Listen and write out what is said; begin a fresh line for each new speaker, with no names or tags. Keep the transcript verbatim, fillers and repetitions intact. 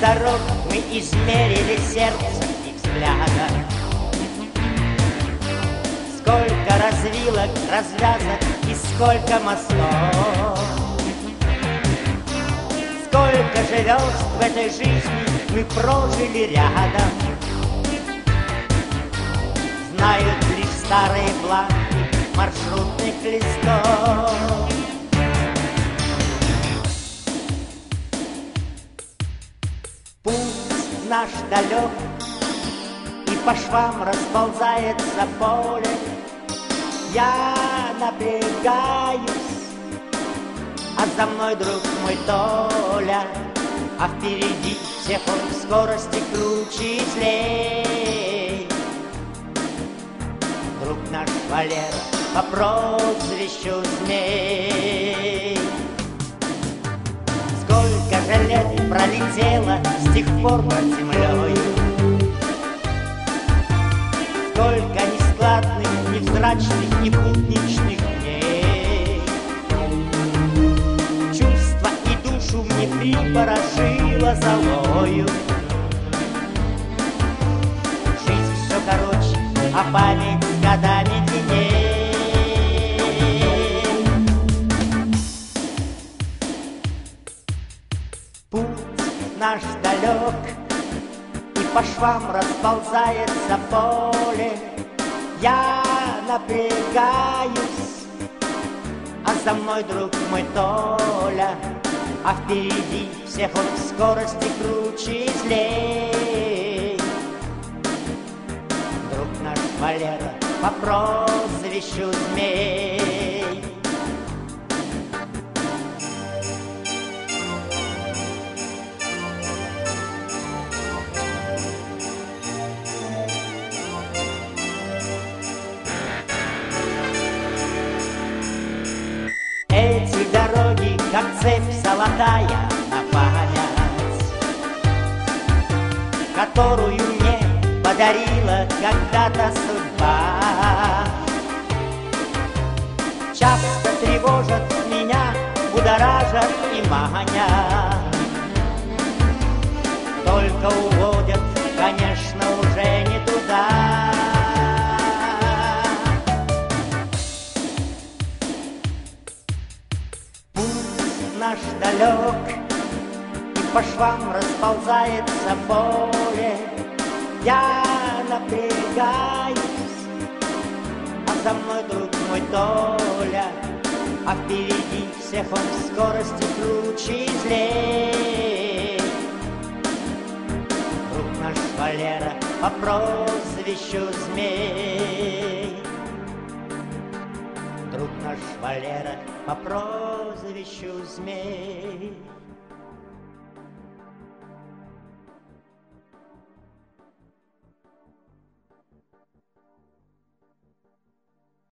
дорог мы измерили сердцем и взглядом. Сколько развилок, развязок и сколько мостов. Сколько же верст в этой жизни мы прожили рядом. Знают лишь старые бланки маршрутных листов. Путь наш далек, и по швам расползается поле. Я напрягаюсь, а за мной, друг мой, Толя, а впереди всех он в скорости круче и злей. Друг наш Валера по прозвищу Змей. Сколько же лет пролетело с тех пор над землей, сколько нескладных, невзрачных, непутничных дней. Чувства и душу мне припорошила золою. Жизнь все короче, а память с годами длинней. Путь наш далек, и по швам расползается поле. Я напрягаюсь, а за мной, друг мой, Толя, а впереди всех он в скорости круче и злей. Друг наш Валера по прозвищу Змей. Эти дороги, как цепь золотая на память, которую мне подарила когда-то судьба. Часто тревожат меня, будоражат и манят, только уводят, конечно, уже не туда. Наш далек, и по швам расползается поле. Я напрягаюсь, а за мной, друг мой, Толя, а впереди всех он в скорости круче и злей. Друг наш Валера по прозвищу Змей. Друг наш Валера по прозвищу Змей.